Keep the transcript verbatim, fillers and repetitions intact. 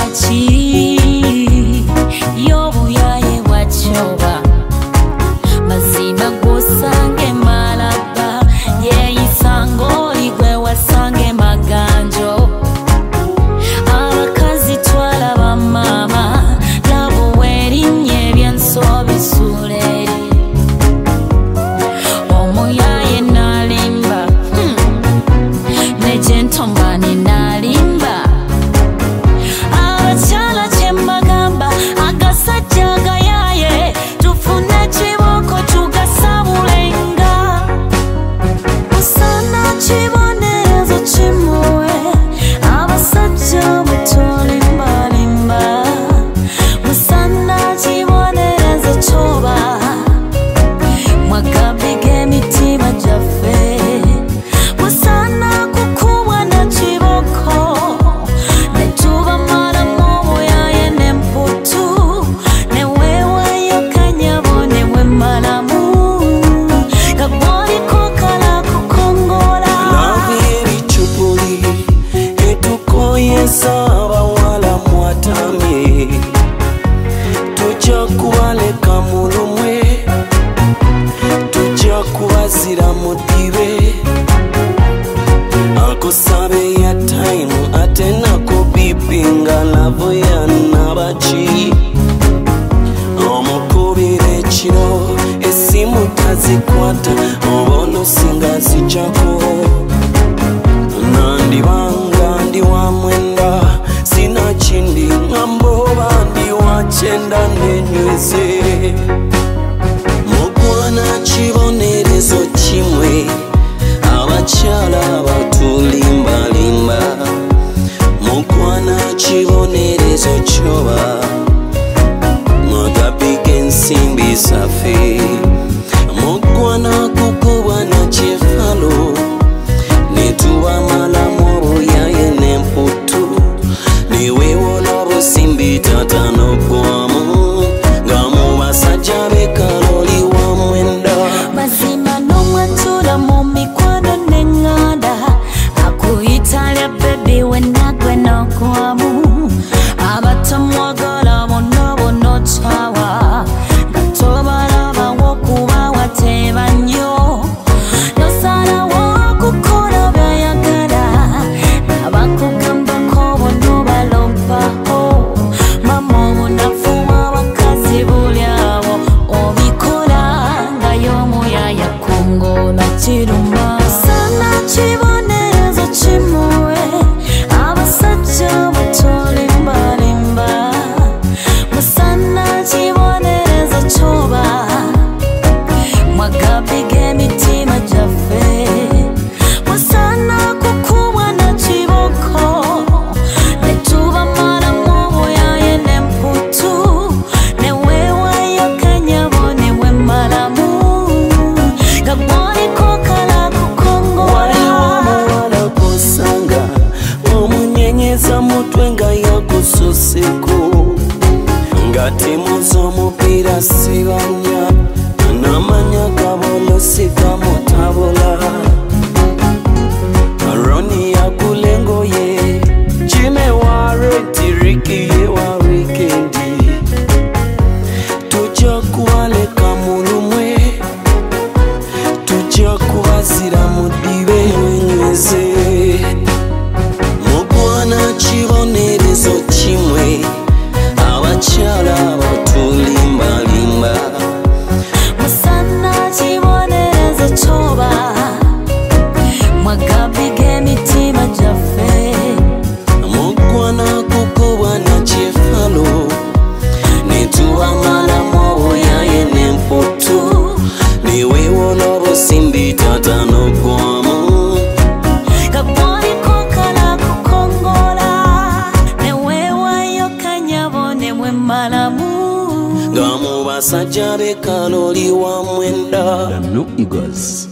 wachi yobu yaye wachoba mazima gusange malaba ye isango igwe wasange maganjo abakazi twala ba mama labo werinye byansobi suleri omoyaye nalimba hmm. nejentombani nalimba abachala chembagamba agasajaga yaye tufune chiboko tugasabulenga usana chibonezo chimuwe abasajja mutolimbalimba usana chibonezo choba mwagabige mitima jaffe usana kukuwa na chiboko netuba mara mobo yaye nemputu newewayo kanyabone mwe malamu kabori kokala kukongola Naviri chupuli etukoye saba wala mwatame tuja kubaleka mulumwe tuja kubazira mudibe akusabe ya time atena kubipinga lavo ya nabachi omukubire kiro esimu tazikwata obono singa zijako nandi banga ndi wa mwenda sina chindi ngambo bandi wa chenda nenyweze mukwana chibonerezo chimwe abachala batulimbalimba mukwana chibonerezo choba mwagapike ensimbi safe mukwana kukuba na chefalo netuwa malamu yaye nemputu niwewola busimbi tatano gwamu ngamu basajja bekaloli wa mwenda mazima nomwantula mu mikwano neŋŋanda akuyitalya bebi wenagwe nokwamu abatamwagala bonna bonna kyawa nga tobalabawo kuba wateeba nnyo nosalawo kukola byayagala abakugambako bonna balompaho mama obunafu bw'abakazi buli awo obikola nga y'omuyaya kongola kiruma sana kibonerezo kimuwe abasajja batolimbalimba musana kibonerezo kyoba mwagabige emitima gyaffe musana kukubwa na kiboko netuba maramu obuyaye nemputu newewayo kanyabone mwe malamu gaboniko kala kukongola wala kusanga omunyenyeza mutwe nga yakusoseko ngati muzo mupira sibanya namanya kabolo sika mutabula aroni ya kulengo ye jime ware tiriki ye wa wikendi tuja kuwaleka mulumwe tuja kubazira mudibe wenyweze mukwana chibonerezo chimwe abachala batulimbalimba musana kibonerezo kyoba mwagabige emitima gyaffe mukwana kukuba na chefalo netuwa malamu obuyaye nemputu niwewola busimbi tatano gwamu gaboniko kala kukongola newewayo kanyabone mwe malamu ngamu basajja bekaloli wa mwenda The New Eagles.